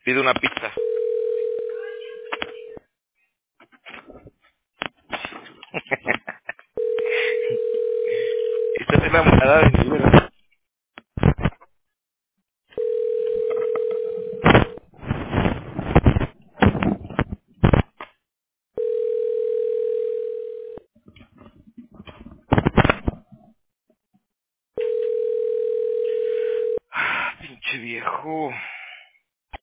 Pido una pizza. Estás enamorada de mí, ¿verdad? Pinche viejo.